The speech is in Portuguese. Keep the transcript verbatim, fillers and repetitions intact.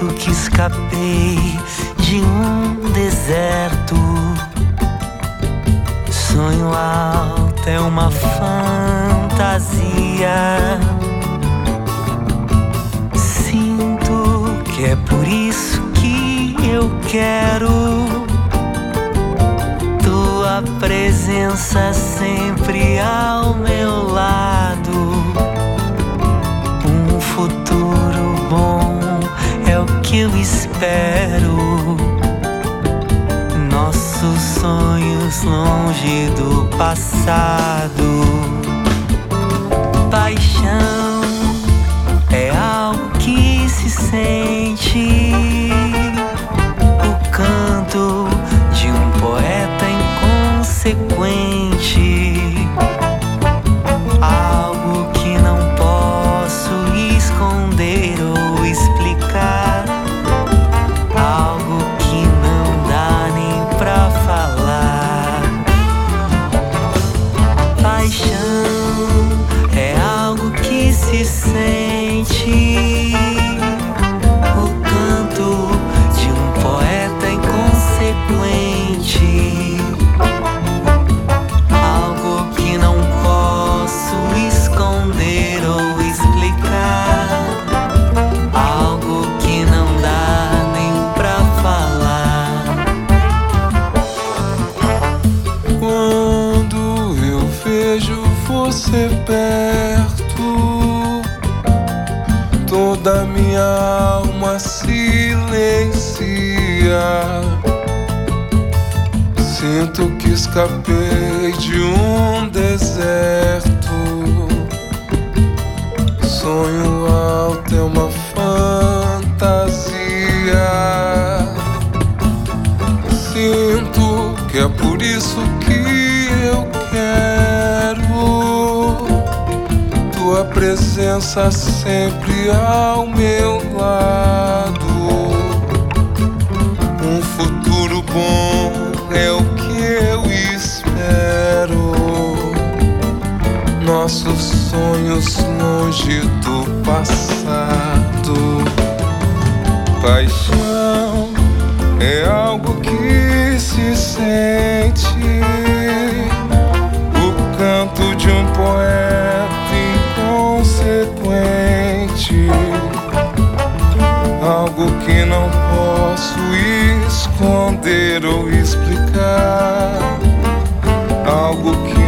Sinto que escapei de um deserto. Sonho alto é uma fantasia. Sinto que é por isso que eu quero tua presença sempre ao meu lado. Um futuro bom é o que eu espero. Nossos sonhos longe do passado. Paixão é algo que se sente. O canto de um poeta inconsequente. Algo que não posso esconder ou explicar. Algo que não dá nem pra falar. Paixão é algo que se sente. O canto de um poeta inconsequente. Algo que não posso esconder ou explicar. Algo que não dá nem pra falar. Quando eu vejo você perto, toda minha alma silencia. Sinto que escapei de um deserto. Sonho alto é uma fantasia. Sinto que é por isso que eu quero tua presença sempre ao meu lado. Um futuro bom é o que eu espero. Nossos sonhos longe do passado. Paixão é algo que se sente. O canto de um poeta inconsequente. Algo que não posso esconder ou explicar. Algo que